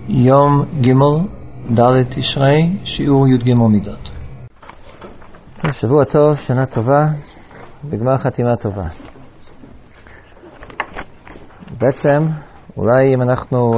יום ג' ד' תשרי, שיעור י"ג מידות. שבוע טוב, שנה טובה, בגמר חתימה טובה. בעצם, אולי אם אנחנו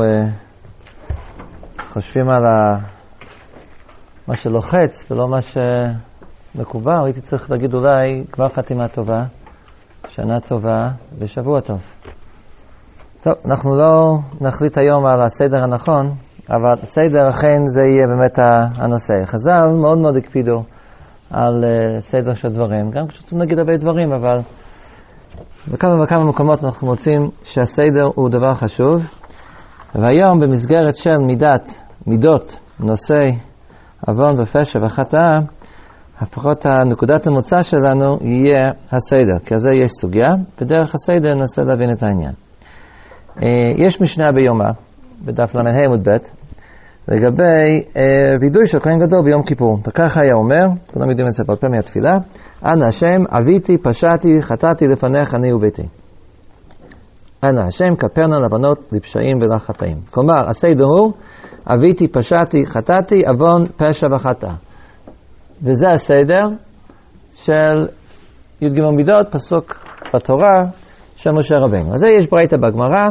חושבים על מה שלוחץ ולא מה שמקובל, הייתי צריך להגיד אולי גמר חתימה טובה, שנה טובה ושבוע טוב. טוב, אנחנו לא נחליט היום על הסדר הנכון, אבל הסדר אכן זה יהיה באמת הנושא. חז"ל מאוד מאוד הקפידו על סדר של דברים, גם כשרוצים להגיד הרבה דברים, אבל בכמה וכמה מקומות אנחנו מוצאים שהסדר הוא דבר חשוב. והיום במסגרת של מידות, נושאי עוון ופשע וחטאה, לפחות נקודת המוצא שלנו יהיה הסדר, כי אז יש סוגיה, בדרך הסדר ננסה להבין את העניין. יש משנה ביומא, בדף ל"ה עמוד ב', לגבי וידוי של כהן גדול ביום כיפור. וככה היה אומר, כולם יודעים את זה בעל פה מהתפילה, אנא השם, אביתי, פשעתי, חטאתי לפניך אני וביתי. אנא השם, כפרנה לבנות, לפשעים ולחטאים. כלומר, הסדר הוא, אביתי, פשעתי, חטאתי, עוון, פשע וחטא. וזה הסדר של י"ג מידות, פסוק בתורה, של משה רבינו. אז יש ברייתא בגמרא,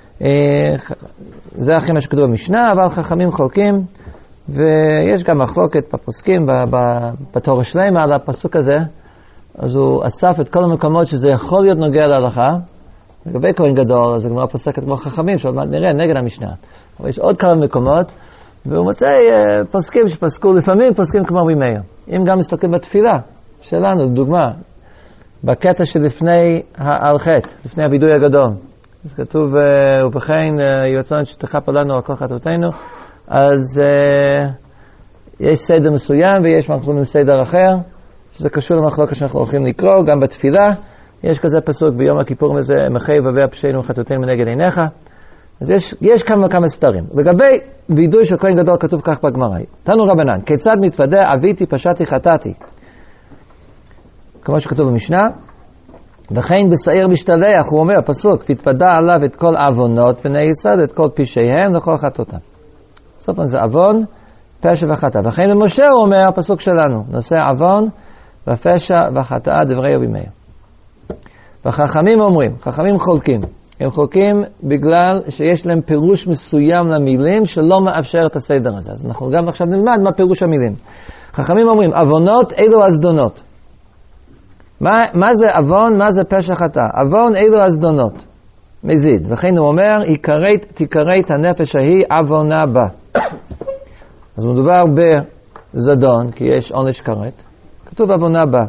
זה הכי מה שכתוב במשנה, אבל חכמים חולקים, ויש גם מחלוקת בפוסקים, בתורה שלהם על הפסוק הזה, אז הוא אסף את כל המקומות שזה יכול להיות נוגע להלכה, לגבי כהן גדול, אז הגמרא פוסקת כמו חכמים, שעוד מעט נראה נגד המשנה. אבל יש עוד כמה מקומות, והוא מוצא פוסקים שפסקו, לפעמים פוסקים כמו רבי מאיר. אם גם מסתכלים בתפילה שלנו, לדוגמה, בקטע שלפני החטא, לפני הווידוי הגדול. אז כתוב, ובכן ירצון שתכפר לנו על כל חטאותינו, אז יש סדר מסוים ויש מקום סדר אחר, שזה קשור למחלוקת שאנחנו הולכים לקרוא, גם בתפילה, יש כזה פסוק ביום הכיפורים הזה, מחי ובא פשענו וחטאותינו מנגד עיניך. אז יש כמה סתרים. לגבי וידוי של כהן גדול כתוב כך בגמרא, תנו רבנן, כיצד מתוודע אביתי, פשעתי, חטאתי? כמו שכתוב במשנה, וכן בשעיר משתלח, הוא אומר, פסוק, תתוודע עליו את כל עוונות בני יסוד, את כל פשעיהם לכל חטאותם. סוף זה עוון, פשע וחטא. וכן למשה הוא אומר, הפסוק שלנו, נושא עוון ופשע וחטאה, דברי רבי מאיר. וחכמים אומרים, חכמים חולקים, הם חולקים בגלל שיש להם פירוש מסוים למילים שלא מאפשר את הסדר הזה. אז אנחנו גם עכשיו נלמד מה פירוש המילים. חכמים אומרים, עוונות אלו הזדונות. מה זה עוון? מה זה פשע חטא? עוון אלו הזדונות. מזיד. וכן הוא אומר, תיקראת הנפש ההיא עוונה בה. אז מדובר בזדון, כי יש עונש כרת. כתוב עוונה בה.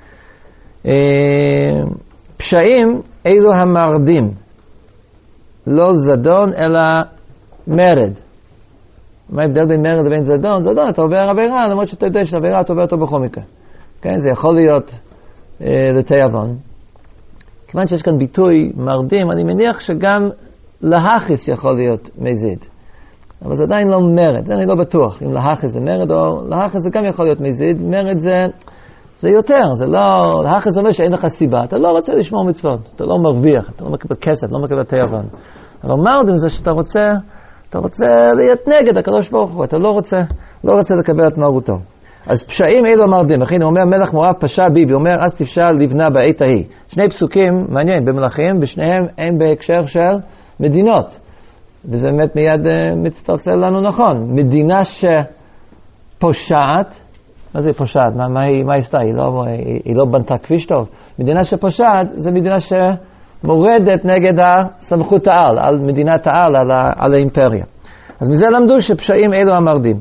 פשעים אלו המרדים. לא זדון, אלא מרד. מה ההבדל בין מרד לבין זדון? זדון, אתה עובר עבירה, למרות שאתה יודע שעבירה, אתה עובר אותו בכל מקרה. כן, זה יכול להיות לתי עוון. כיוון שיש כאן ביטוי מרדים, אני מניח שגם להכיס יכול להיות מזיד. אבל זה עדיין לא מרד, אני לא בטוח אם להכיס זה מרד או להכיס זה גם יכול להיות מזיד. מרד זה יותר, זה לא, להכיס זה אומר שאין לך סיבה, אתה לא רוצה לשמור מצוות, אתה לא מרוויח, אתה לא מקבל כסף, לא מקבל לתי עוון. אבל מרדים זה שאתה רוצה להיות נגד הקדוש ברוך הוא, אתה לא רוצה לקבל את מרותו. אז פשעים אלו מרדים, לכן הוא אומר מלך מואב פשע בי, הוא אומר אז תפשע לבנה בעת ההיא. שני פסוקים, מעניין, במלכים, בשניהם הם בהקשר של מדינות. וזה באמת מיד מצטרצל לנו נכון. מדינה שפושעת, מה זה פושעת? מה היא עשתה? היא לא בנתה כביש טוב. מדינה שפושעת זה מדינה שמורדת נגד הסמכות העל, על מדינת העל, על האימפריה. אז מזה למדו שפשעים אלו המרדים.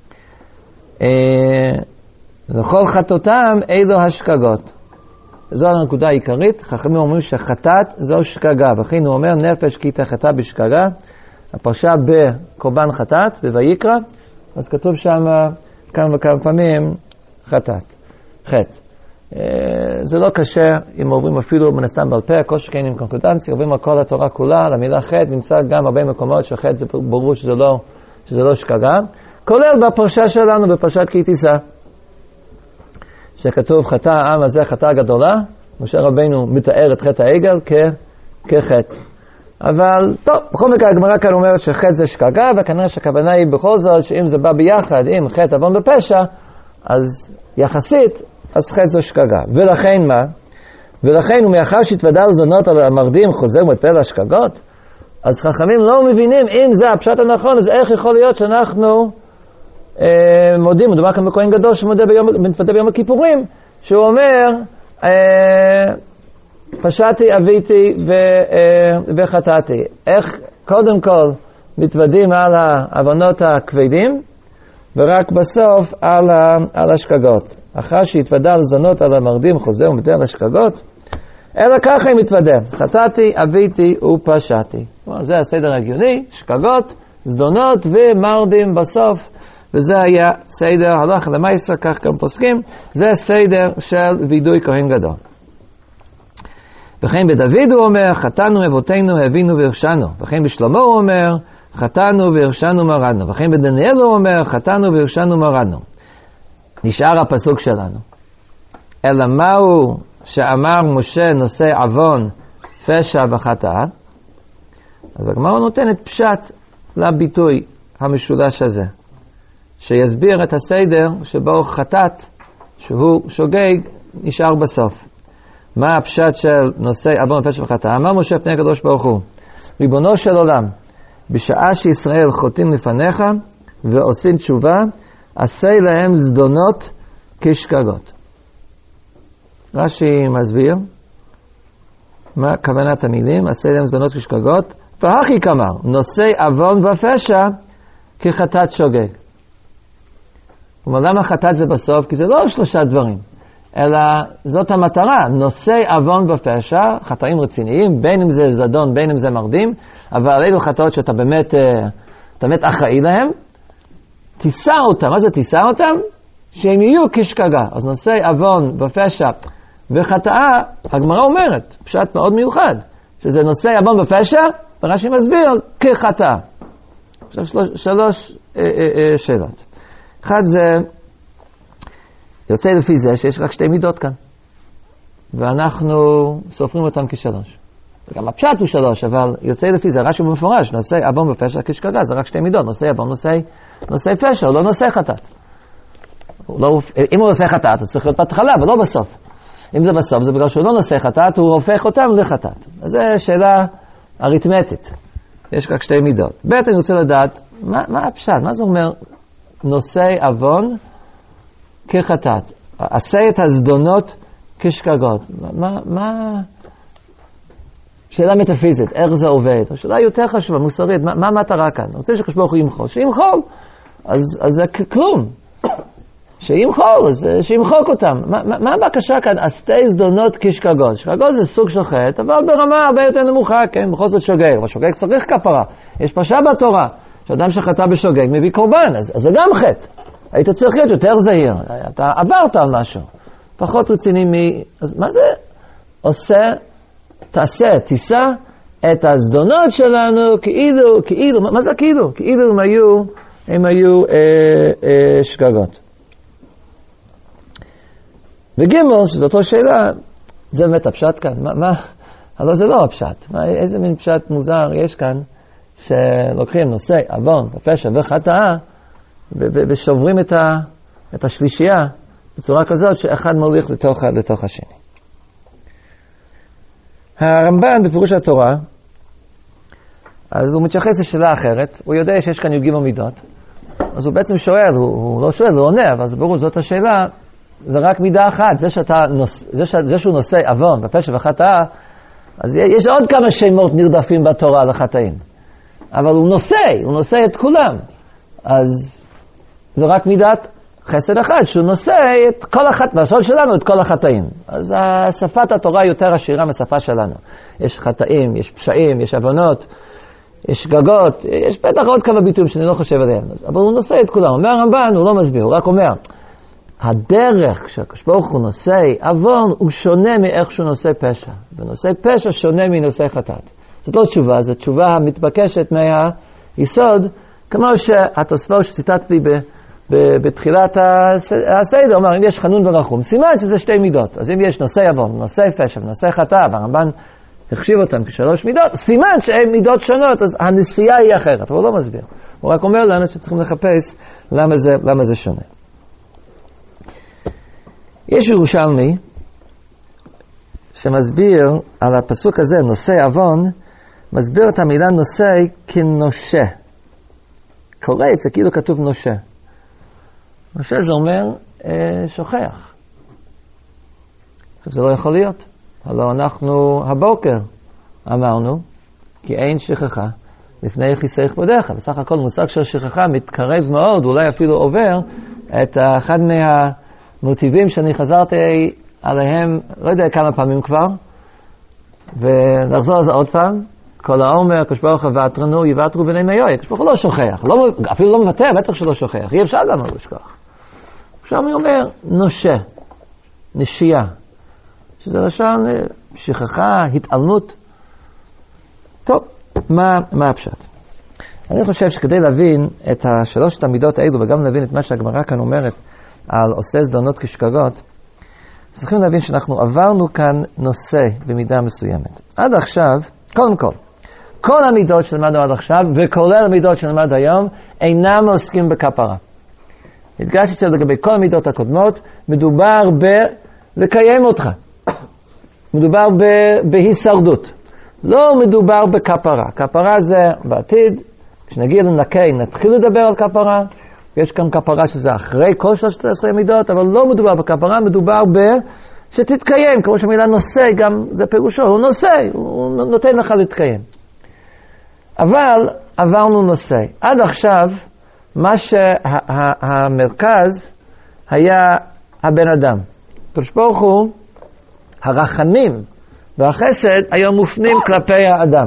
לכל חטאותם אלו השגגות. זו הנקודה העיקרית. חכמים אומרים שחטאת זו שגגה, וכן הוא אומר נפש כי תחטא בשגגה. הפרשה בקורבן חטאת בויקרא, אז כתוב שם כמה פעמים חטאת, חטא. זה לא קשה אם עוברים אפילו מנסתם בעל פה, כל שכן עם קונקורדנציה, עוברים על כל התורה כולה, למילה חטא נמצא גם הרבה מקומות שחטא זה ברור שזה לא שגגה. כולל בפרשה שלנו, בפרשת כי תישא, שכתוב חטא העם הזה חטאה גדולה, משה רבינו מתאר את חטא העגל כחטא. אבל טוב, בכל מקרה הגמרא כאן אומרת שחטא זה שגגה, וכנראה שהכוונה היא בכל זאת שאם זה בא ביחד עם חטא עוון ופשע, אז יחסית, אז חטא זה שגגה. ולכן מה? ולכן ומאחר שהתוודע על זונות על המרדים חוזר ומתפלל השגגות, אז חכמים לא מבינים אם זה הפשט הנכון, אז איך יכול להיות שאנחנו מודים, מדובר כאן בכהן גדול שמתוודה ביום הכיפורים, שהוא אומר, פשעתי, אביתי וחטאתי. איך קודם כל מתוודים על העוונות הכבדים, ורק בסוף על השגגות. אחר שהתוודה על זונות על המרדים חוזר ומתוודה על השגגות, אלא ככה היא מתוודה. חטאתי, אביתי ופשעתי. זה הסדר הגיוני, שגגות, זדונות ומרדים בסוף. וזה היה סדר, הלכה למעשה, כך גם פוסקים, זה סדר של וידוי כהן גדול. וכן בדוד הוא אומר, חטאנו אבותינו, הבינו והרשענו. וכן בשלמה הוא אומר, חטאנו והרשענו מרדנו. וכן בדניאל הוא אומר, חטאנו והרשענו מרדנו. נשאר הפסוק שלנו. אלא מהו שאמר משה נושא עוון, פשע וחטאה? אז הגמרא נותנת פשט לביטוי המשולש הזה, שיסביר את הסדר שבו חטאת, שהוא שוגג, נשאר בסוף. מה הפשט של נושא עוון, פשע וחטאה? אמר משה לפני הקדוש ברוך הוא, ריבונו של עולם, בשעה שישראל חוטאים לפניך ועושים תשובה, עשה להם זדונות כשגגות. רש"י מסביר מה כוונת המילים, עשה להם זדונות כשגגות, והכי כמר, נושא עוון ופשע כחטאת שוגג. כלומר, למה חטאת זה בסוף? כי זה לא שלושה דברים, אלא זאת המטרה, נושא עוון ופשע, חטאים רציניים, בין אם זה זדון, בין אם זה מרדים, אבל אלו חטאות שאתה באמת אחראי להם, תישא אותם. מה זה תישא אותם? שהם יהיו כשגגה. אז נושא עוון ופשע וחטאה, הגמרא אומרת, פשט מאוד מיוחד, שזה נושא עוון ופשע, ורש"י מסביר כחטאה. עכשיו שלוש שאלות. אחד זה, יוצא לפי זה שיש רק שתי מידות כאן, ואנחנו סופרים אותם כשלוש. וגם הפשט הוא שלוש, אבל יוצא לפי זה, רש"י במפורש, נושא עוון ופשע כשגגה, זה רק שתי מידות, נושא עוון, נושא פשע, הוא לא נושא חטאת. אם הוא נושא חטאת, אז צריך להיות בהתחלה, אבל לא בסוף. אם זה בסוף, זה בגלל שהוא לא נושא חטאת, הוא הופך אותם לחטאת. אז זו שאלה אריתמטית. יש רק שתי מידות. ב' אני רוצה לדעת, מה הפשט? מה זה אומר נושא עוון כחטאת? עשה את הזדונות כשגגות. מה... שאלה מטאפיזית, איך זה עובד? השאלה יותר חשובה, מוסרית, מה המטרה כאן? אני רוצה שהקדוש ברוך הוא ימחול. שימחול, אז זה כלום. שימחול, אז שימחוק אותם. מה הבקשה כאן? עשתי זדונות כשגגות. שגגות זה סוג של חטא, אבל ברמה הרבה יותר נמוכה, כן? בכל זאת שוגג. אבל שוגג צריך כפרה. יש פרשה בתורה, שאדם שחטא בשוגג מביא קורבן, אז זה גם חטא. היית צריך להיות יותר זהיר. אתה עברת על משהו. פחות רציני אז מה זה עושה? תעשה, תישא את הזדונות שלנו כאילו, מה זה כאילו? כאילו הם היו שגגות. וגימל, שזו אותו שאלה, זה באמת הפשט כאן. הלוא זה לא הפשט. איזה מין פשט מוזר יש כאן, שלוקחים נושא עוון ופשע וחטאה, ושוברים את השלישייה בצורה כזאת שאחד מוליך לתוך השני. הרמב"ן בפירוש התורה, אז הוא מתייחס לשאלה אחרת, הוא יודע שיש כאן י"ג מידות, אז הוא בעצם שואל, הוא לא שואל, הוא עונה, אבל זה ברור, זאת השאלה, זה רק מידה אחת, זה שהוא נושא עוון ופשע וחטאה, אז יש עוד כמה שמות נרדפים בתורה לחטאים, אבל הוא נושא את כולם, אז זה רק מידת חסד אחד, שהוא נושא את כל בשול שלנו את כל החטאים. אז שפת התורה יותר עשירה משפה שלנו. יש חטאים, יש פשעים, יש עוונות, יש שגגות, יש בטח עוד כמה ביטויים שאני לא חושב עליהם. אבל הוא נושא את כולם. אומר הרמב"ן, הוא לא מסביר, הוא רק אומר, הדרך כשהקדוש ברוך הוא נושא עוון, הוא שונה מאיך שהוא נושא פשע. ונושא פשע שונה מנושא חטאת. זאת לא תשובה, זו תשובה המתבקשת מהיסוד, כמו שהתוספות שציטטתי בתחילת הסדר, אומר, אם יש חנון ורחום, סימן שזה שתי מידות. אז אם יש נושא עוון, נושא פשע ונושא חטאה, והרמב"ן החשיב אותם כשלוש מידות, סימן שהן מידות שונות, אז הנסיעה היא אחרת, אבל הוא לא מסביר. הוא רק אומר לנו שצריכים לחפש למה זה שונה. יש ירושלמי שמסביר על הפסוק הזה, נושא עוון, מסביר את המילה נושא כנושה. קורא את זה כאילו כתוב נושה. נושה זה אומר שוכח. זה לא יכול להיות. הלוא אנחנו הבוקר אמרנו, כי אין שכחה לפני יחסי כבודיך. בסך הכל מושג של שכחה מתקרב מאוד, אולי אפילו עובר את אחד מהמוטיבים שאני חזרתי עליהם, לא יודע כמה פעמים כבר, ולחזור על זה עוד פעם. כל העומר, הקדוש ברוך הוא ועטרנו, יוותרו בני מיועי. הקדוש ברוך הוא לא שוכח, אפילו לא מוותר, בטח שלא שוכח. אי אפשר גם לא לשכוח. עכשיו אני אומר, נושה, נשייה, שזה לשון שכחה, התעלמות. טוב, מה הפשט? אני חושב שכדי להבין את השלושת המידות האלו, וגם להבין את מה שהגמרא כאן אומרת על עושה זדונות כשגגות, צריכים להבין שאנחנו עברנו כאן נושא במידה מסוימת. עד עכשיו, קודם כל המידות שלמדנו עד עכשיו, וכולל המידות שלמד היום, אינם עוסקים בכפרה. הדגשתי שלגבי כל המידות הקודמות, מדובר לקיים אותך. מדובר בהישרדות. לא מדובר בכפרה. כפרה זה בעתיד, כשנגיע לנקי, נתחיל לדבר על כפרה. יש כאן כפרה שזה אחרי כל 13 מידות, אבל לא מדובר בכפרה, מדובר שתתקיים, כמו שהמילה נושא, גם זה פירושו, הוא נושא, הוא נותן לך להתקיים. אבל עברנו נושא. עד עכשיו, מה שהמרכז היה הבן אדם. הקדוש ברוך הוא, הרחמים והחסד היו מופנים כלפי האדם.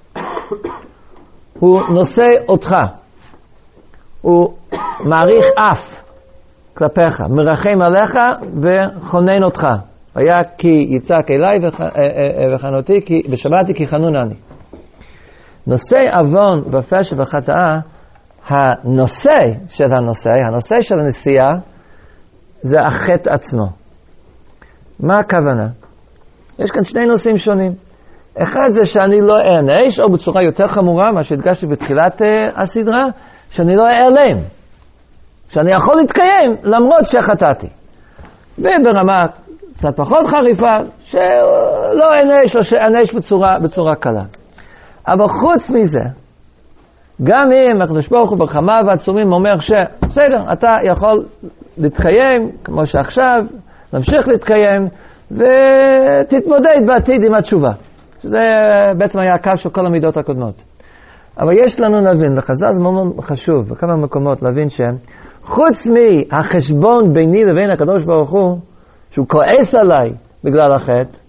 הוא נושא אותך. הוא מעריך אף כלפיך, מרחם עליך וחונן אותך. היה כי יצעק אליי וחנותי, ושמעתי כי חנונני. נושא עוון ופשע וחטאה, הנושא של הנשיאה, זה החטא עצמו. מה הכוונה? יש כאן שני נושאים שונים. אחד זה שאני לא אענש, או בצורה יותר חמורה, מה שהדגשתי בתחילת הסדרה, שאני לא אעלם. שאני יכול להתקיים למרות שחטאתי. וברמה קצת פחות חריפה, שלא אענש או שאענש בצורה קלה. אבל חוץ מזה, גם אם הקדוש ברוך הוא ברחמיו והעצומים אומר בסדר, אתה יכול להתקיים כמו שעכשיו, נמשיך להתקיים, ותתמודד בעתיד עם התשובה. שזה בעצם היה הקו של כל המידות הקודמות. אבל יש לנו להבין, לחז"ל זה מאוד חשוב, בכמה מקומות להבין חוץ מהחשבון ביני לבין הקדוש ברוך הוא, שהוא כועס עליי בגלל החטא,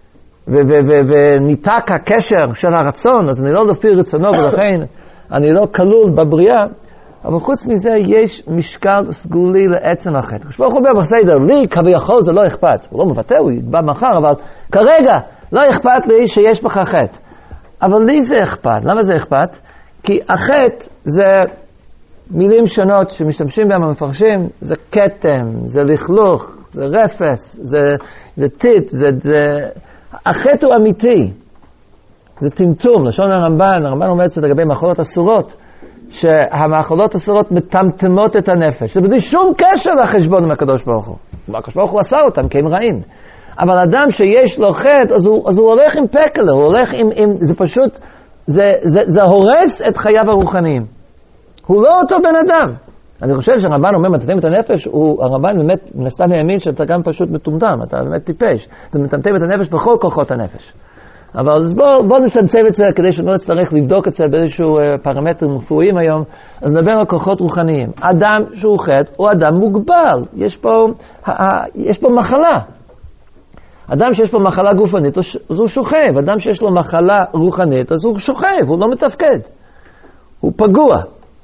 וניתק הקשר של הרצון, אז אני לא לפי רצונו, ולכן אני לא כלול בבריאה, אבל חוץ מזה יש משקל סגולי לעצם החטא. הקדוש ברוך הוא אומר בסדר, לי כביכול זה לא אכפת. הוא לא מבטא, הוא יתבע מחר, אבל כרגע לא אכפת לי שיש בך חטא. אבל לי זה אכפת. למה זה אכפת? כי החטא זה מילים שונות שמשתמשים בהם המפרשים, זה קטם, זה לכלוך, זה רפס, זה טיט, החטא הוא אמיתי. זה טמטום, לשון הרמב"ן אומר את זה לגבי מאכולות אסורות, שהמאכולות אסורות מטמטמות את הנפש. זה בלי שום קשר לחשבון עם הקדוש ברוך הוא. הקדוש ברוך הוא עשה אותם כי הם רעים. אבל אדם שיש לו חטא, אז הוא הולך עם פקלה, הוא הולך זה פשוט, זה הורס את חייו הרוחניים. הוא לא אותו בן אדם. אני חושב שהרמב"ן אומר, מטמטם את הנפש, הרמב"ן באמת נסתם האמין שאתה גם פשוט מטומטם, אתה באמת טיפש. זה מטמטם את הנפש בכל כוחות הנפש. אבל אז בוא נצמצם את זה כדי שלא נצטרך לבדוק את זה באיזשהו פרמטרים רפואיים היום. אז נדבר על כוחות רוחניים. אדם שהוא חטא הוא אדם מוגבל. יש פה מחלה. אדם שיש פה מחלה גופנית, אז הוא שוכב. אדם שיש לו מחלה רוחנית, אז הוא שוכב, הוא לא מתפקד. הוא פגוע.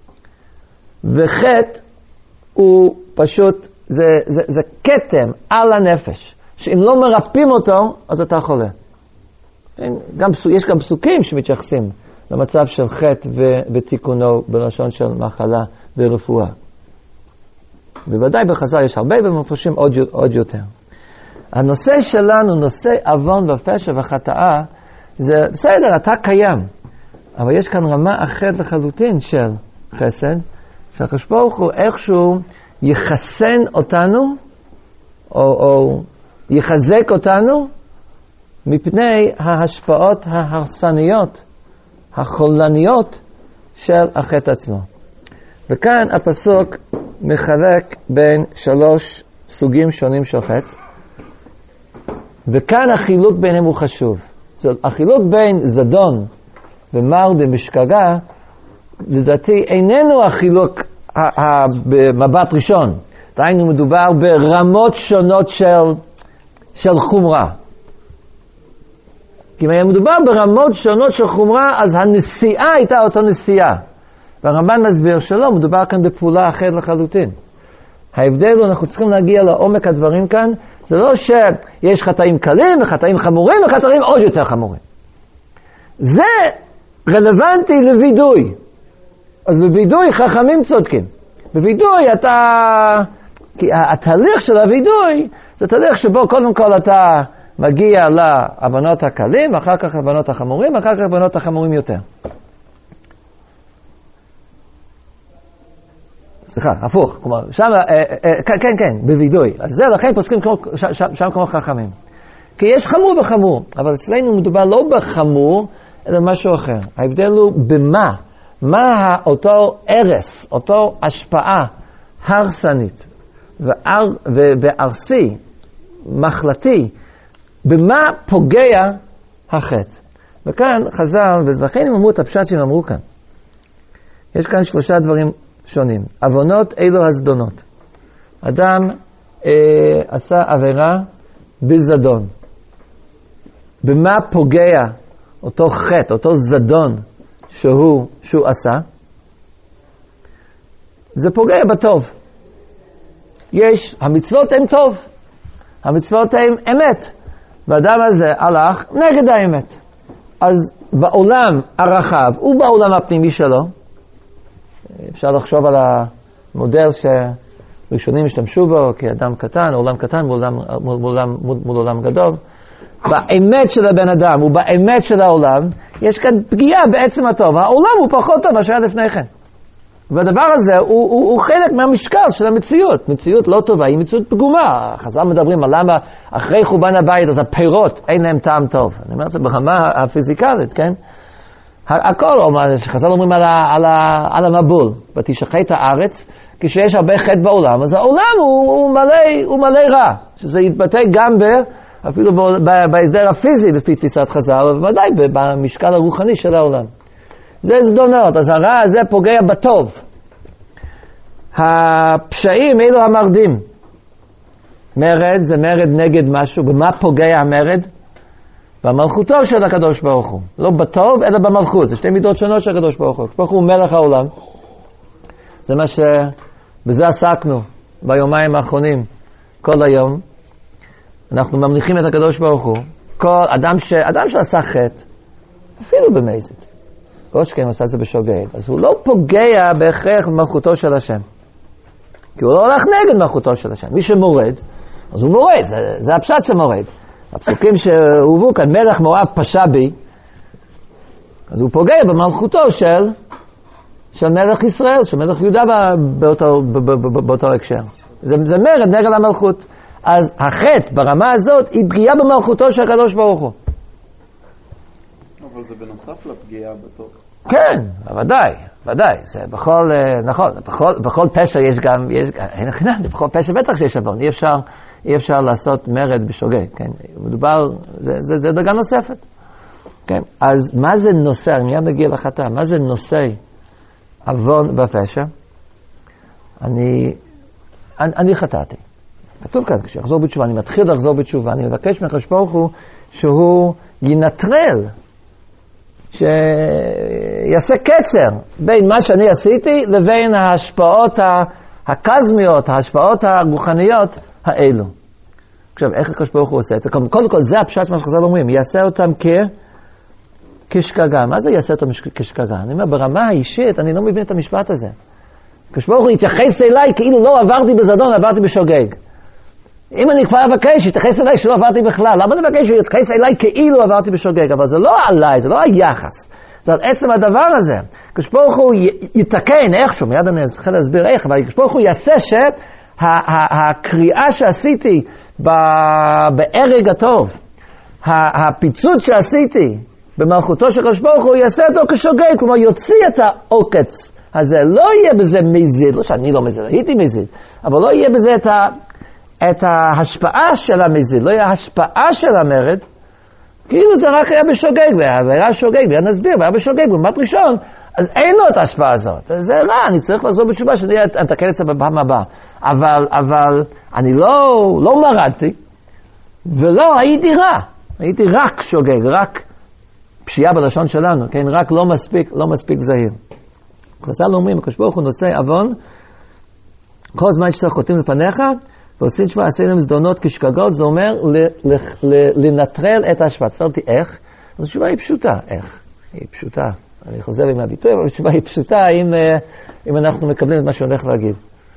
וחטא הוא פשוט, זה כתם על הנפש. שאם לא מרפאים אותו, אז אתה חולה. יש גם פסוקים שמתייחסים למצב של חטא ותיקונו בלשון של מחלה ורפואה. בוודאי בחז"ל יש הרבה ומפרשים עוד יותר. הנושא שלנו, נושא עוון ופשע וחטאה, זה בסדר, אתה קיים. אבל יש כאן רמה אחרת לחלוטין של חסד, שהקדוש ברוך הוא איכשהו יחסן אותנו, או יחזק אותנו, מפני ההשפעות ההרסניות, החולניות של החטא עצמו. וכאן הפסוק מחלק בין 3 סוגים שונים של חטא, וכאן החילוק ביניהם הוא חשוב. זאת, החילוק בין זדון ומרדים בשגגה, לדעתי איננו החילוק במבט ראשון. דהיינו מדובר ברמות שונות של חומרה. כי אם היה מדובר ברמות שונות של חומרה, אז הנסיעה הייתה אותו נסיעה. והרמב"ן מסביר שלא, מדובר כאן בפעולה אחרת לחלוטין. ההבדל הוא, אנחנו צריכים להגיע לעומק הדברים כאן, זה לא שיש חטאים קלים וחטאים חמורים וחטאים עוד יותר חמורים. זה רלוונטי לוידוי. אז בוידוי חכמים צודקים. בוידוי כי התהליך של הוידוי זה תהליך שבו קודם כל אתה מגיע להבנות הקלים, אחר כך להבנות החמורים, אחר כך להבנות החמורים יותר. סליחה, הפוך, כלומר, שם, כן, בוידוי. אז זה, לכן פוסקים שם כמו חכמים. כי יש חמור וחמור, אבל אצלנו מדובר לא בחמור, אלא משהו אחר. ההבדל הוא במה, מה אותו ערס, אותו השפעה הרסנית וארסי, מחלתי, במה פוגע החטא. וכאן חז"ל, ולכן הם אמרו את הפשט שהם אמרו כאן. יש כאן 3 דברים שונים. עוונות אלו הזדונות. אדם עשה עבירה בזדון. במה פוגע אותו חטא, אותו זדון שהוא עשה? זה פוגע בטוב. המצוות הן טוב. המצוות הן אמת. והאדם הזה הלך נגד האמת. אז בעולם הרחב ובעולם הפנימי שלו, אפשר לחשוב על המודל שראשונים השתמשו בו כאדם קטן, עולם קטן מול עולם גדול. באמת של הבן אדם ובאמת של העולם, יש כאן פגיעה בעצם הטוב. העולם הוא פחות טוב מאשר היה לפני כן. והדבר הזה הוא חלק מהמשקל של המציאות. מציאות לא טובה, היא מציאות פגומה. חז"ל מדברים על למה אחרי חורבן הבית, אז הפירות אין להם טעם טוב. אני אומר את זה ברמה הפיזיקלית, כן? הכל, חז"ל אומרים על המבול, ותשחט הארץ, כשיש הרבה חטא בעולם, אז העולם הוא מלא רע, שזה יתבטא גם אפילו בהסדר הפיזי לפי תפיסת חז"ל, אבל ודאי במשקל הרוחני של העולם. זה זדונות, אז הרע הזה פוגע בטוב. הפשעים אלו המרדים. מרד זה מרד נגד משהו, במה פוגע המרד? במלכותו של הקדוש ברוך הוא. לא בטוב, אלא במלכות. זה 2 מידות שונות של הקדוש ברוך הוא. הקדוש ברוך הוא מלך העולם. זה מה בזה עסקנו ביומיים האחרונים. כל היום אנחנו ממליכים את הקדוש ברוך הוא. כל אדם שעשה חטא, אפילו במזיד. כל שכן עשה זה בשוגג. אז הוא לא פוגע בהכרח במלכותו של השם. כי הוא לא הולך נגד מלכותו של השם. מי שמורד, אז הוא מורד. זה הפשט שמורד. הפסוקים שהובאו כאן, מלך מואב פשע בי, אז הוא פוגע במלכותו של מלך ישראל, של מלך יהודה באותו הקשר. זה מרד נגד המלכות. אז החטא ברמה הזאת היא פגיעה במלכותו של הקדוש ברוך הוא. אבל זה בנוסף לפגיעה בתוך. כן, ודאי. זה בכל, נכון, בכל פשע יש גם, בכל פשע בטח שיש עוון. אי אפשר לעשות מרד בשוגג, כן? מדובר, זה דרגה נוספת. כן? אז מה זה נושא, אני מיד נגיע לחטא, מה זה נושא עוון בפשע? אני חטאתי. כתוב כאן, כשאחזור בתשובה, אני מתחיל לחזור בתשובה, אני מבקש מהקדוש ברוך הוא שהוא ינטרל, שיעשה קצר בין מה שאני עשיתי לבין ההשפעות הקזמיות, ההשפעות הרוחניות האלו. עכשיו, איך הקדוש ברוך הוא עושה את זה? קודם כל, זה הפשט מה שחז"ל אומרים, יעשה אותם כשגגה. מה זה יעשה אותם כשגגה? אני אומר, ברמה האישית, אני לא מבין את המשפט הזה. הקדוש ברוך הוא יתייחס אליי כאילו לא עברתי בזדון, עברתי בשוגג. אם אני כבר אבקש, יתייחס אליי שלא עברתי בכלל. למה נבקש שהוא יתייחס אליי כאילו עברתי בשוגג? אבל זה לא עליי, זה לא היחס. זה על עצם הדבר הזה. כשברוך הוא יתקן איכשהו, מיד אני צריך להסביר איך, אבל כשברוך הוא יעשה שהקריאה שעשיתי בהרג הטוב, הפיצוץ שעשיתי במלכותו של כשברוך הוא יעשה אותו כשוגג, כלומר יוציא את העוקץ הזה. לא יהיה בזה מזיד, לא שאני לא מזיד, הייתי מזיד, אבל לא יהיה בזה את ההשפעה של המזיד, לא יהיה השפעה של המרד, כאילו זה רק היה בשוגג, והיה שוגג, והיה נסביר, והיה בשוגג, במבט ראשון, אז אין לו את ההשפעה הזאת. זה רע, אני צריך לחזור בתשובה, שאני אתקן את זה בפעם הבאה. אבל אני לא מרדתי, ולא הייתי רע. הייתי רק שוגג, רק פשיעה בלשון שלנו, כן? רק לא מספיק זהיר. חז"ל אומרים, כשברוך הוא נושא עוון, כל זמן שאתה חוטאים לפניך, ועושים תשובה, עשה להם זדונות כשגגות, זה אומר לנטרל את ההשפעה. שאלתי איך? אז התשובה היא פשוטה. איך? היא פשוטה. אני חוזר עם הביטוי, אבל התשובה היא פשוטה אם אנחנו מקבלים את מה שהולך להגיד.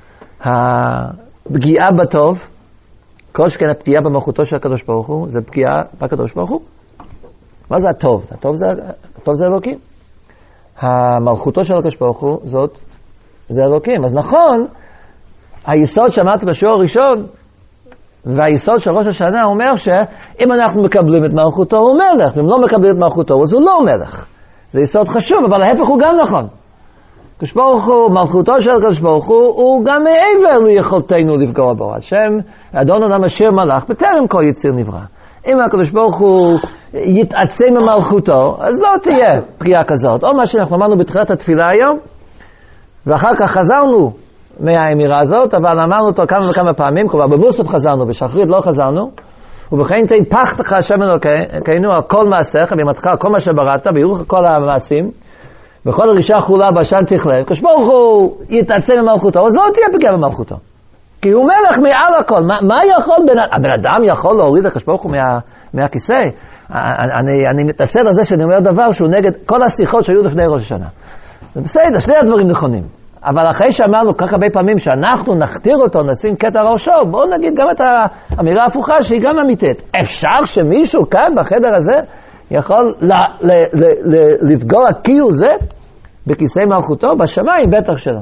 הפגיעה בטוב, כל שכן הפגיעה במלכותו של הקדוש ברוך הוא, זה פגיעה בקדוש ברוך הוא. מה זה הטוב? הטוב זה אלוקים. המלכותו של הקדוש ברוך הוא, זה אלוקים. אז נכון, היסוד שאמרתי בשיעור הראשון, והיסוד של ראש השנה אומר שאם אנחנו מקבלים את מלכותו הוא מלך, ואם לא מקבלים את מלכותו אז הוא לא מלך. זה יסוד חשוב, אבל ההפך הוא גם נכון. הקדוש ברוך הוא, מלכותו של הקדוש ברוך הוא גם מעבר ליכולתנו לפגוע בו. השם, אדון עולם אשר מלך, בטרם כל יציר נברא. אם הקדוש ברוך הוא יתעצם במלכותו, אז לא תהיה פגיעה כזאת. או מה שאנחנו אמרנו בתחילת התפילה היום, ואחר כך חזרנו מהאמירה הזאת, אבל אמרנו אותו כמה וכמה פעמים, כבר במוסף חזרנו, בשחרית לא חזרנו, ובכן תהפכת לך השם אלוקינו על כל מעשיך, וימתך על כל מה שבראת, ויראוך כל המעשים, וכל הרישה חולה בעשן תכלה, כשברוך הוא יתעצם במלכותו, אז לא תהיה פגיעה במלכותו. כי הוא מלך מעל הכל. מה יכול הבן אדם יכול להוריד את כשברוך הוא מהכיסא? אני מתנצל על זה שאני אומר דבר שהוא נגד כל השיחות שהיו לפני ראש השנה. זה בסדר, שני הדברים נכונים. אבל אחרי שאמרנו כך הרבה פעמים שאנחנו נכתיר אותו, נשים קטע ראשו, בואו נגיד גם את האמירה ההפוכה שהיא גם אמיתית. אפשר שמישהו כאן בחדר הזה יכול לפגוע כאילו זה בכיסא מלכותו? בשמיים בטח שלא.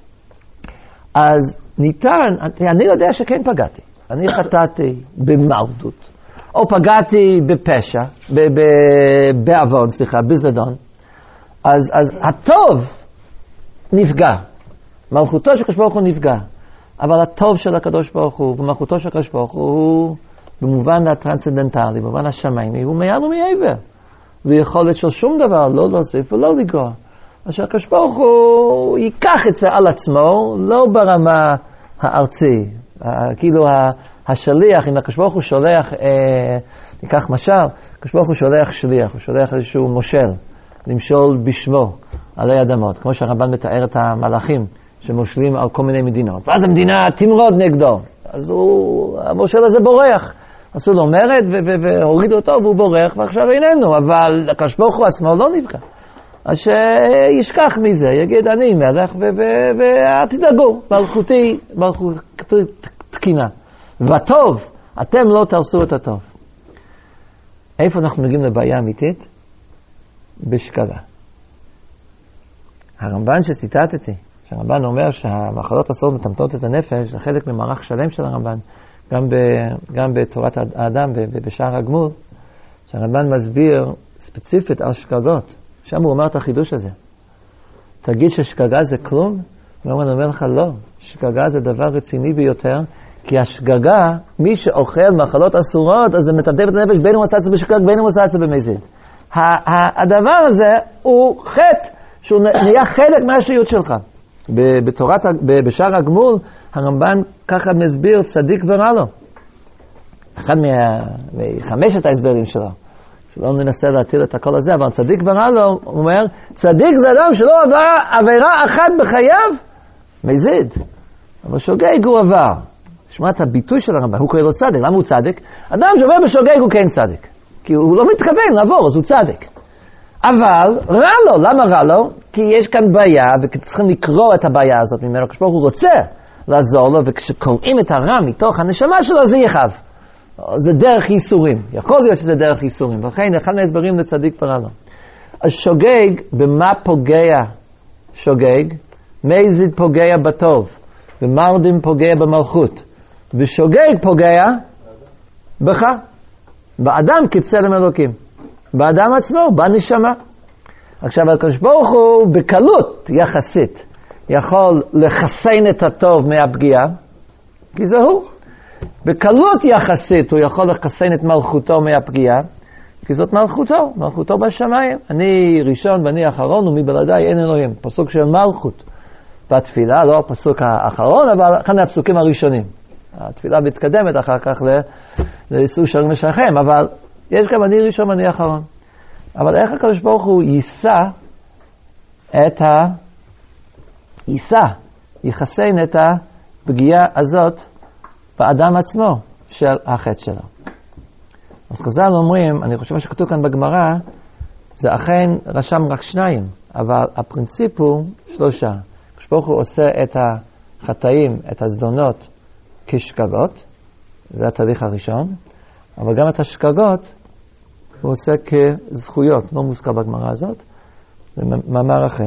אז ניתן, אני יודע שכן פגעתי. אני חטאתי במרדות, או פגעתי בפשע, בעוון, בזדון. אז הטוב נפגע. מלכותו של הקדוש ברוך הוא נפגע. אבל הטוב של הקדוש ברוך הוא, ומלכותו של הקדוש ברוך הוא, במובן הטרנסצנדנטלי, במובן השמיימי, הוא מעל ומעבר. ויכולת של שום דבר, לא להוסיף ולא לגרוע. אז שהקדוש ברוך הוא ייקח את זה על עצמו, לא ברמה הארצי. כאילו השליח, אם הקדוש ברוך הוא שולח, ניקח משל, הקדוש ברוך הוא שולח שליח, הוא שולח איזשהו מושל, למשול בשמו עלי אדמות, כמו שהרמב"ן מתאר את המלאכים שמושלים על כל מיני מדינות. ואז המדינה תמרוד נגדו. אז המושל הזה בורח. עשו לו מרד והורידו אותו והוא בורח, ועכשיו איננו. אבל הקדוש ברוך הוא עצמו לא נפגע. אז שישכח מזה, יגיד אני מלך ואל תדאגו, מלכותי תקינה. וטוב, אתם לא תרסו את הטוב. איפה אנחנו מגיעים לבעיה אמיתית? בשקלה. הרמב"ן שציטטתי, שהרמב"ן אומר שהמחלות אסורות מטמטמות את הנפש, זה חלק ממערך שלם של הרמב"ן, גם בתורת האדם ובשער הגמול, שהרמב"ן מסביר ספציפית על שגגות. שם הוא אומר את החידוש הזה. תגיד ששגגה זה כלום? הוא אומר לך לא, שגגה זה דבר רציני ביותר, כי השגגה, מי שאוכל מחלות אסורות, אז זה מטמטם את הנפש, בין הוא עשה את זה בשגג, בין הוא עשה את זה במזיד. הדבר הזה הוא חטא, שהוא נהיה חלק מהשיעות שלך. בשער הגמול, הרמב"ן ככה מסביר צדיק ורע לו. אחד מחמשת ההסברים שלו. שלא ננסה להטיל את הכל הזה, אבל צדיק ורע לו, הוא אומר, צדיק זה אדם שלא עבר עבירה אחת בחייו, מזיד. אבל שוגג הוא עבר. תשמע את הביטוי של הרמב"ן, הוא קורא לו צדיק. למה הוא צדיק? אדם שעובר בשוגג הוא כן צדיק. כי הוא לא מתכוון לעבור, אז הוא צדיק. אבל רע לו. למה רע לו? כי יש כאן בעיה, וצריכים לקרוא את הבעיה הזאת ממנו. כשפה הוא רוצה לעזור לו, וכשקוראים את הרע מתוך הנשמה שלו, זה יכאב. זה דרך ייסורים. יכול להיות שזה דרך ייסורים. ולכן, אחד מההסברים לצדיק פרע לו. אז שוגג, במה פוגע שוגג? מזיד פוגע בטוב, ומרדים פוגע במלכות, ושוגג פוגע בך, באדם כצלם אלוקים, באדם עצמו, בנשמה. עכשיו הקדוש ברוך הוא בקלות יחסית יכול לחסן את הטוב מהפגיעה, כי זה הוא. בקלות יחסית הוא יכול לחסן את מלכותו מהפגיעה, כי זאת מלכותו בשמיים. אני ראשון ואני אחרון, ומבלעדיי אין אלוהים. פסוק של מלכות בתפילה, לא הפסוק האחרון, אבל אחד מהפסוקים הראשונים. התפילה מתקדמת אחר כך לאיסור שערים לשכם, אבל יש גם אני ראשון ואני אחרון. אבל איך הקדוש ברוך הוא יחסן את הפגיעה הזאת באדם עצמו של החטא שלו. אז חז"ל אומרים, אני חושב שכתוב כאן בגמרא, זה אכן רשם רק 2, אבל הפרינציפ הוא 3. כשברוך הוא עושה את החטאים, את הזדונות כשגגות, זה התהליך הראשון, אבל גם את השגגות הוא עושה כזכויות, לא מוזכר בגמרא הזאת, זה מאמר אחר.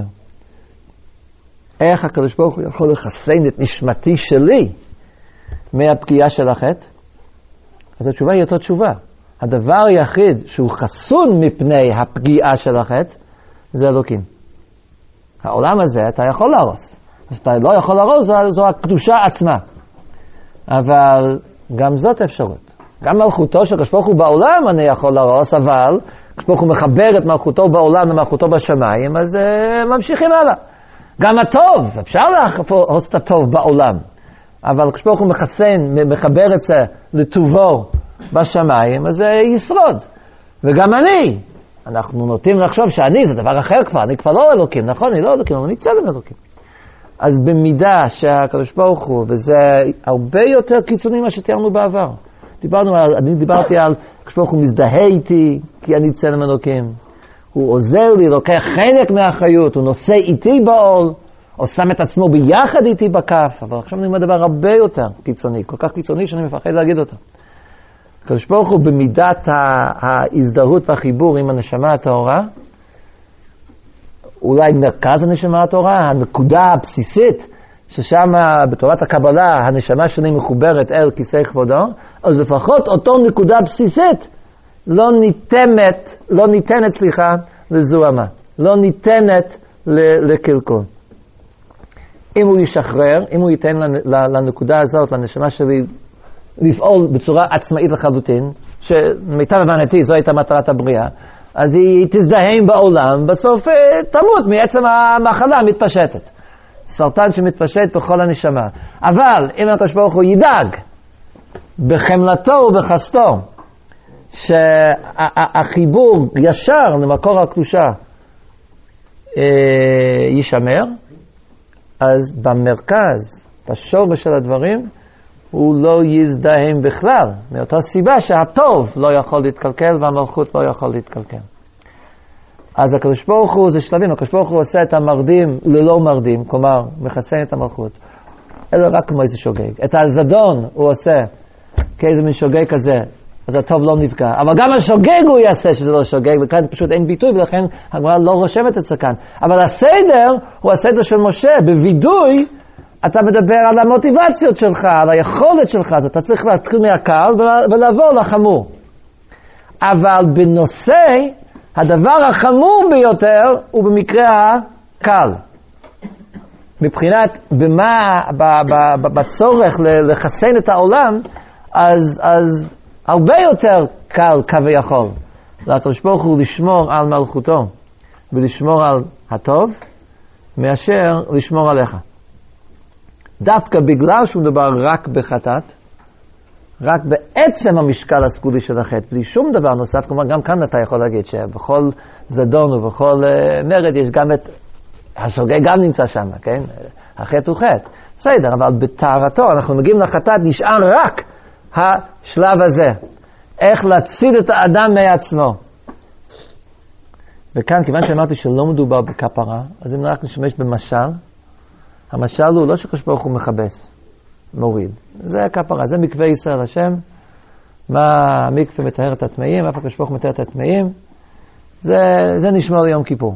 איך הקדוש ברוך הוא יכול לחסן את נשמתי שלי מהפגיעה של החטא? אז התשובה היא אותה תשובה. הדבר היחיד שהוא חסון מפני הפגיעה של החטא, זה אלוקים. העולם הזה אתה יכול להרוס. אתה לא יכול להרוס, זו הקדושה עצמה. אבל גם זאת אפשרות. גם מלכותו של הקדוש ברוך הוא בעולם אני יכול להרוס, אבל הקדוש ברוך הוא מחבר את מלכותו בעולם למלכותו בשמיים, אז ממשיכים הלאה. גם הטוב, אפשר להרוס את הטוב בעולם. אבל הקדוש ברוך הוא מחבר את זה לטובו בשמיים, אז זה ישרוד. וגם אנחנו נוטים לחשוב שאני זה דבר אחר כבר, אני כבר לא אלוקים, נכון? אני לא אלוקים, אבל אני צלם אלוקים. אז במידה שהקדוש ברוך הוא, וזה הרבה יותר קיצוני מה שתיארנו בעבר. אני דיברתי על הקדוש ברוך הוא מזדהה איתי, כי אני צלם אלוקים. הוא עוזר לי, לוקח חלק מהאחריות, הוא נושא איתי בעול, או שם את עצמו ביחד איתי בכף. אבל עכשיו אני אומר דבר הרבה יותר קיצוני, כל כך קיצוני שאני מפחד להגיד אותו. הקדוש ברוך הוא במידת ההזדהות והחיבור עם הנשמה הטהורה, אולי מרכז הנשמה הטהורה, הנקודה הבסיסית, ששם בתורת הקבלה הנשמה שלי מחוברת אל כיסא כבודו, אז לפחות אותו נקודה בסיסית לא ניתנת לזוהמה, לא ניתנת לקלקול. אם הוא ישחרר, אם הוא ייתן לנקודה הזאת, לנשמה שלי, לפעול בצורה עצמאית לחלוטין, שמיטב הבנתי זו הייתה מטרת הבריאה, אז היא תזדהם בעולם, בסוף תמות מעצם המחלה המתפשטת. סרטן שמתפשט בכל הנשמה. אבל אם הקדוש ברוך הוא ידאג בחמלתו ובחסדו, שהחיבור ישר למקור הקדושה יישמר, אז במרכז, בשורש של הדברים, הוא לא יזדהם בכלל, מאותה סיבה שהטוב לא יכול להתקלקל והמלכות לא יכול להתקלקל. אז הקדוש ברוך הוא זה שלבים, הקדוש ברוך הוא עושה את המרדים ללא מרדים, כלומר מחסן את המלכות, אלא רק כמו איזה שוגג. את הזדון הוא עושה כאיזה מין שוגג כזה, אז הטוב לא נפגע. אבל גם השוגג הוא יעשה שזה לא שוגג, וכאן פשוט אין ביטוי, ולכן הגמרא לא רושמת את זה כאן. אבל הסדר הוא הסדר של משה, בווידוי, אתה מדבר על המוטיבציות שלך, על היכולת שלך, אז אתה צריך להתחיל מהקל ולעבור לחמור. אבל בנושא, הדבר החמור ביותר הוא במקרה הקל. מבחינת בצורך לחסן את העולם, אז הרבה יותר קל כביכול. לקדוש ברוך הוא לשמור על מלכותו ולשמור על הטוב, מאשר לשמור עליך. דווקא בגלל שהוא מדבר רק בחטאת, רק בעצם המשקל הסגולי של החטא, בלי שום דבר נוסף, כלומר גם כאן אתה יכול להגיד שבכל זדון ובכל מרד יש גם את השוגג גם נמצא שם, כן? החטא הוא חטא. בסדר, אבל בטהרתו אנחנו מגיעים לחטאת, נשאר רק השלב הזה. איך להציל את האדם מעצמו. וכאן, כיוון שאמרתי שלא מדובר בכפרה, אז אם רק נשמש במשל, המשל הוא לא שקדוש ברוך הוא מכבס, מוריד. זה כפרה, זה מקווה ישראל השם, מה המקווה מטהר את הטמאים, איפה הקדוש ברוך הוא מטהר את הטמאים, זה נשמור יום כיפור.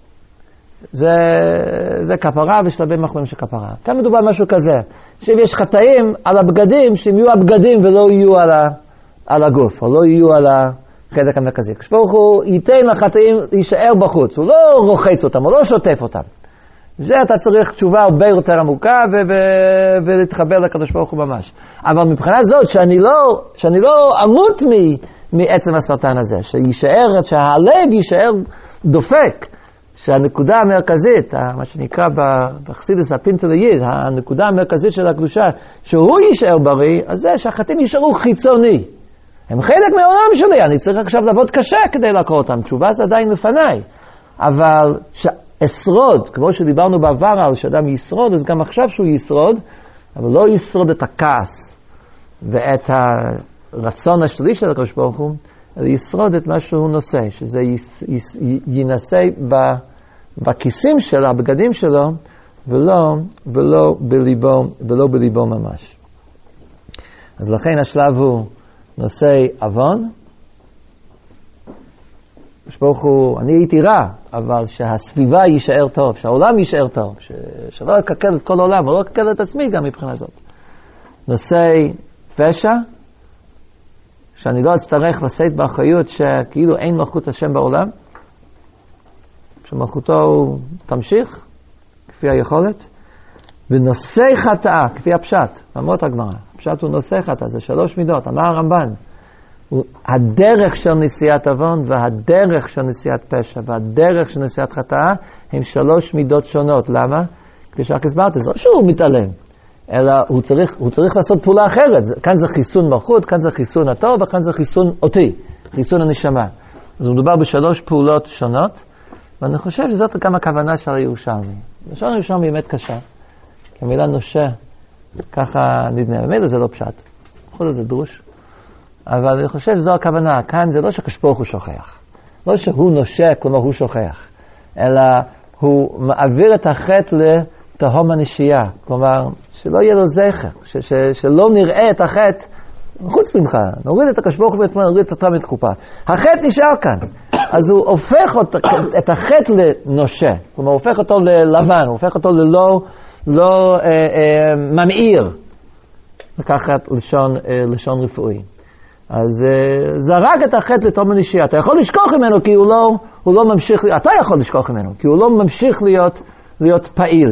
זה כפרה ושלבים אחרונים של כפרה. כאן מדובר משהו כזה, שאם יש חטאים על הבגדים, שהם יהיו הבגדים ולא יהיו על הגוף, או לא יהיו על החלק המרכזי. הקדוש ברוך הוא ייתן לחטאים להישאר בחוץ, הוא לא רוחץ אותם, הוא לא שוטף אותם. זה אתה צריך תשובה הרבה יותר עמוקה ולהתחבר לקדוש ברוך הוא ממש. אבל מבחינה זאת שאני לא אמות מעצם הסרטן הזה, שהלב יישאר דופק, שהנקודה המרכזית, מה שנקרא בחסידות הפינטלייד, הנקודה המרכזית של הקדושה, שהוא יישאר בריא, אז זה שהחטאים יישארו חיצוני. הם חלק מהעולם שלי, אני צריך עכשיו לעבוד קשה כדי לקרוא אותם. תשובה זה עדיין לפניי. אבל אשרוד, כמו שדיברנו בעבר על שאדם ישרוד, אז גם עכשיו שהוא ישרוד, אבל לא ישרוד את הכעס ואת הרצון השלילי של הקדוש ברוך הוא, אלא ישרוד את מה שהוא נושא, שזה ינסה בכיסים שלו, בגדים שלו, ולא בליבו ממש. אז לכן השלב הוא נושא אבון, ברוך הוא, אני הייתי רע, אבל שהסביבה יישאר טוב, שהעולם יישאר טוב, שלא יקקל את כל העולם, ולא יקקל את עצמי גם מבחינה זאת. נושא פשע, שאני לא אצטרך לשאת באחריות שכאילו אין מלכות השם בעולם, שמלכותו תמשיך, כפי היכולת, ונושא חטאה, כפי הפשט, למרות הגמרא. הפשט הוא נושא חטאה, זה 3 מידות, אמר הרמב"ן. הדרך של נשיאת עוון והדרך של נשיאת פשע והדרך של נשיאת חטאה הם 3 מידות שונות. למה? כפי שרק הסברתי, זה לא שהוא מתעלם, אלא הוא צריך לעשות פעולה אחרת. כאן זה חיסון מלכות, כאן זה חיסון הטוב, וכאן זה חיסון אותי, חיסון הנשמה. אז מדובר ב3 פעולות שונות, ואני חושב שזאת גם הכוונה של הירושלמי. לשון הירושלמי באמת קשה, כי המילה נושה, ככה נדמה, במילה זה לא פשט, בכל זה דרוש. אבל אני חושב שזו הכוונה. כאן זה לא שהקדוש ברוך הוא שוכח. לא שהוא נושק, כלומר הוא שוכח. אלא הוא מעביר את החטא לתהום הנשייה. כלומר, שלא יהיה לו זכר. שלא נראה את החטא חוץ ממך. נוריד את הקדוש ברוך הוא ונוריד את אותו מתקופה. החטא נשאר כאן. אז הוא הופך את החטא לנושה. כלומר, הוא הופך אותו ללבן. הוא הופך אותו לא ממאיר. לקחת לשון רפואי. אז זרק את החטא לתום הנשייה. אתה יכול לשכוח ממנו כי הוא לא ממשיך, אתה יכול לשכוח ממנו כי הוא לא ממשיך להיות פעיל.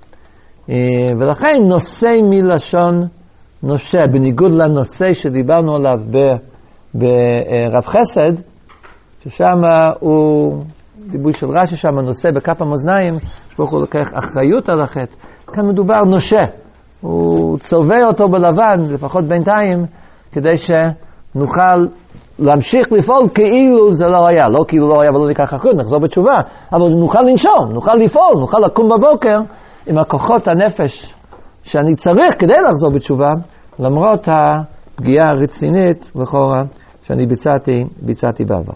ולכן נושא מלשון נושה, בניגוד לנושא שדיברנו עליו ברב חסד, ששם הוא, דיבוי של רש"י שם, נושא בכף המאזניים, שבו הוא לוקח אחריות על החטא. כאן מדובר נושה. הוא צובע אותו בלבן, לפחות בינתיים, כדי נוכל להמשיך לפעול כאילו זה לא היה. לא כאילו לא היה ולא ניקח אחריות, נחזור בתשובה. אבל נוכל לנשום, נוכל לפעול, נוכל לקום בבוקר עם הכוחות הנפש שאני צריך כדי לחזור בתשובה, למרות הפגיעה הרצינית לכאורה שאני ביצעתי בעבר.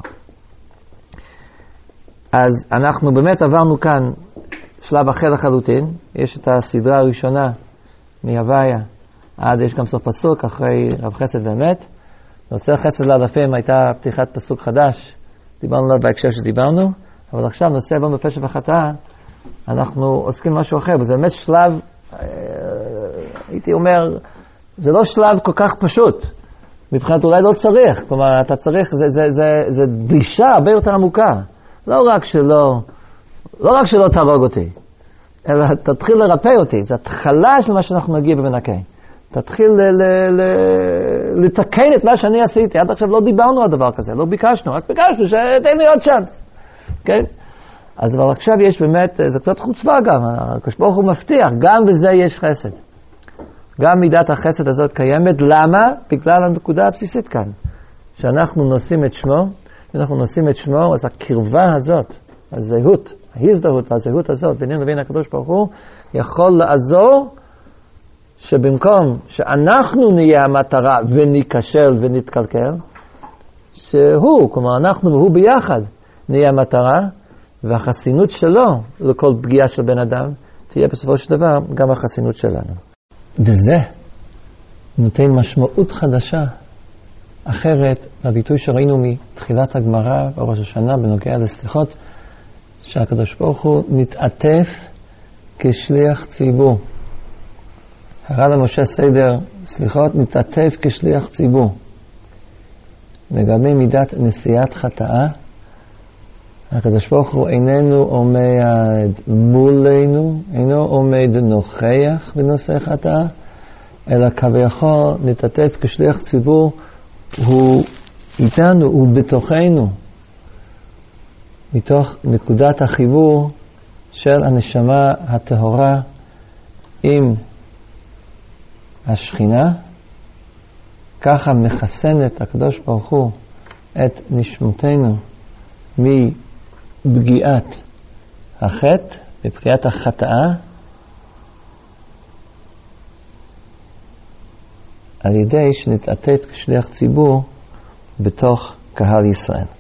אז אנחנו באמת עברנו כאן שלב אחר לחלוטין. יש את הסדרה הראשונה מהוויה עד יש גם סוף פסוק אחרי רב חסד באמת. נושא חסד לאלפים הייתה פתיחת פסוק חדש, דיברנו עליו בהקשר שדיברנו, אבל עכשיו נושא עוון בפשע וחטאה, אנחנו עוסקים משהו אחר, וזה באמת שלב, הייתי אומר, זה לא שלב כל כך פשוט, מבחינת אולי לא צריך, כלומר אתה צריך, זה דרישה הרבה יותר עמוקה, לא רק שלא תהרוג אותי, אלא תתחיל לרפא אותי, זה התחלה של מה שאנחנו נגיע במנקה. תתחיל לתקן את מה שאני עשיתי. עד עכשיו לא דיברנו על דבר כזה, לא ביקשנו, רק ביקשנו שתן לי עוד צ'אנס. כן? אז אבל עכשיו יש באמת, זה קצת חוצפה גם, הקדוש ברוך הוא מבטיח, גם בזה יש חסד. גם מידת החסד הזאת קיימת, למה? בגלל הנקודה הבסיסית כאן. שאנחנו נושאים את שמו, ואנחנו נושאים את שמו, אז הקרבה הזאת, הזהות, ההזדהות והזהות הזאת, בינינו לבין הקדוש ברוך הוא, יכול לעזור שבמקום שאנחנו נהיה המטרה וניקשל ונתקלקל, שהוא, כלומר אנחנו והוא ביחד נהיה המטרה, והחסינות שלו לכל פגיעה של בן אדם, תהיה בסופו של דבר גם החסינות שלנו. וזה נותן משמעות חדשה, אחרת לביטוי שראינו מתחילת הגמרא בראש השנה בנוגע לסליחות, שהקדוש ברוך הוא מתעטף כשליח ציבור. הר"ן למשה סדר סליחות מתעטף כשליח ציבור. לגבי מידת נשיאת חטאה, הקדוש ברוך הוא איננו עומד מולנו, אינו עומד נוכח בנושא חטאה, אלא כביכול נתעטף כשליח ציבור, הוא איתנו, הוא בתוכנו, מתוך נקודת החיבור של הנשמה הטהורה עם השכינה. ככה מחסנת הקדוש ברוך הוא את נשמותינו מפגיעת החטא, מפגיעת החטאה, על ידי שנתעטף כשליח ציבור בתוך קהל ישראל.